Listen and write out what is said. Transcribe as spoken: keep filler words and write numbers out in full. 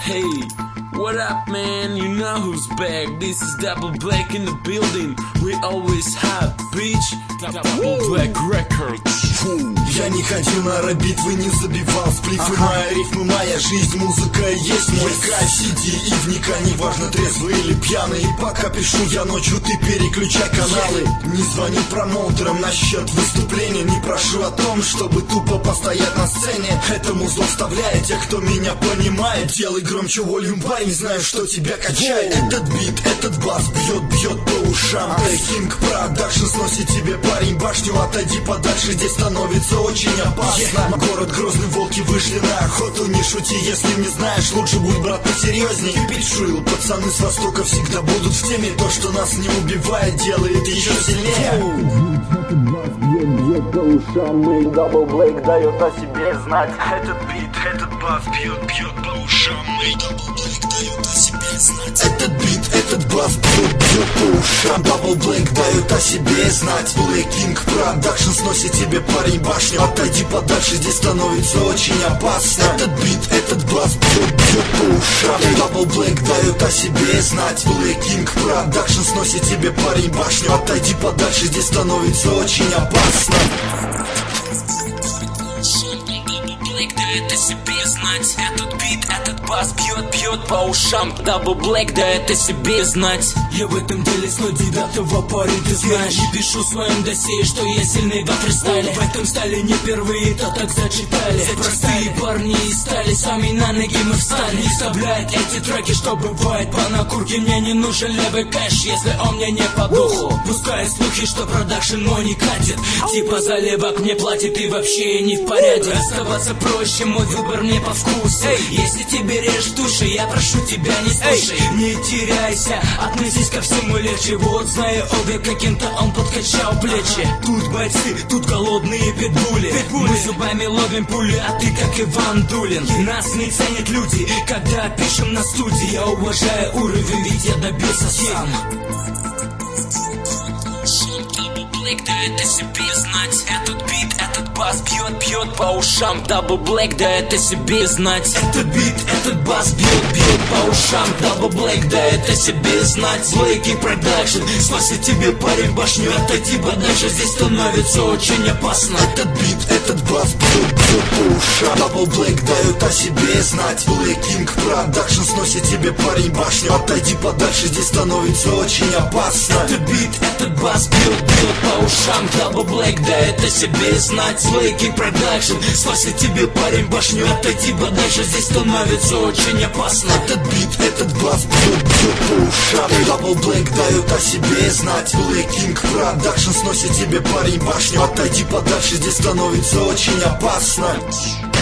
Hey, what up, man? You know who's back. This is Double Black in the building. We always have, bitch. Double Black Records. Я не ходил на рэп-битвы, не забивал сплифы. Ага. Моя рифма, моя жизнь, музыка есть мой кайф. Сиди и вникай, неважно, трезвый или пьяный. И пока пишу я ночью, ты переключай каналы. Не звони промоутерам насчет выступления. Не прошу о том, чтобы тупо постоять на сцене. Это музло вставляет тех, кто меня понимает. Делай громче волюм бай, не знаю, что тебя качает. Этот бит, этот бас бьет, бьет по ушам. King Production сносит тебе, парень, башню. Отойди подальше, здесь становится очень опасно. yeah. Город Грозный, волки вышли на охоту. Не шути, если не знаешь, лучше будь, брат, посерьезней. Пичуил, пацаны с востока всегда будут в теме. То, что нас не убивает, делает еще сильнее. Бьет, бьет по ушам, и Double Black дает о себе знать. Этот бит, этот бас бьет, бьет по ушам, и Double Black дает о себе знать. Этот бит, этот бас бьет, бьет по ушам, Double Black дает о себе знать. Black King Production сносит тебе, парень, башню. Отойди подальше, здесь становится очень опасно. Этот бит, этот бас бьет, бьет по ушам, и Double Black дает о себе знать. Black King Production сносит тебе, парень, башню. Отойди подальше, здесь становится очень опасно. Black дает о себе знать. Этот бит, этот бас бьет, бьет по ушам. Double Black дает о себе знать. Я в этом деле с девятого парень, ты знаешь. И пишу в своем досье, что я сильный во фристайле. В этом стайле не впервые, то так зачитали. Простые парни и стали, сами на ноги мы встали. Не вставляет эти треки, что бывает по накурке. Мне не нужен левый кэш, если он мне не по духу. Пускай слухи, что продакшн мой не катит. Типа заливок мне платит и вообще не в порядке. Оставаться проще, мой выбор мне по вкусу. Если тебе режь души, я прошу тебя, не слушай. Не теряйся, относись ко всему легче. Вот знаю обе, каким-то он подкачал плечи. Тут бойцы, тут голодные питбули. Мы зубами ловим пули, а ты как Иван Дулин. Нас не ценят люди, когда пишем на студии. Я уважаю уровень, ведь я добился сам. Black дает о себе знать. Этот бит, этот бас бьет, бьет по ушам. Double Black дает о себе знать. Этот бит, этот бас бьет, бьет по ушам. Double Black дает о себе знать. Black King Production сносит тебе, парень, башню. Отойди подальше, здесь становится очень опасно. Этот бит, этот бас бьет, бьет по ушам. Double Black дает о себе знать. Black King Production сносит тебе, парень, башню. Отойди подальше, здесь становится очень опасно. Этот бит, этот бас бьет, бьет по ушам. Double Black дает о себе знать. Black King Production сносит тебе, парень, башню. Отойди подальше, здесь становится очень опасно. Этот бит, этот бас бьет, бьет по ушам. Double Black дает о себе знать. Black King Production сносит тебе, парень, башню. Отойди подальше, здесь становится очень опасно.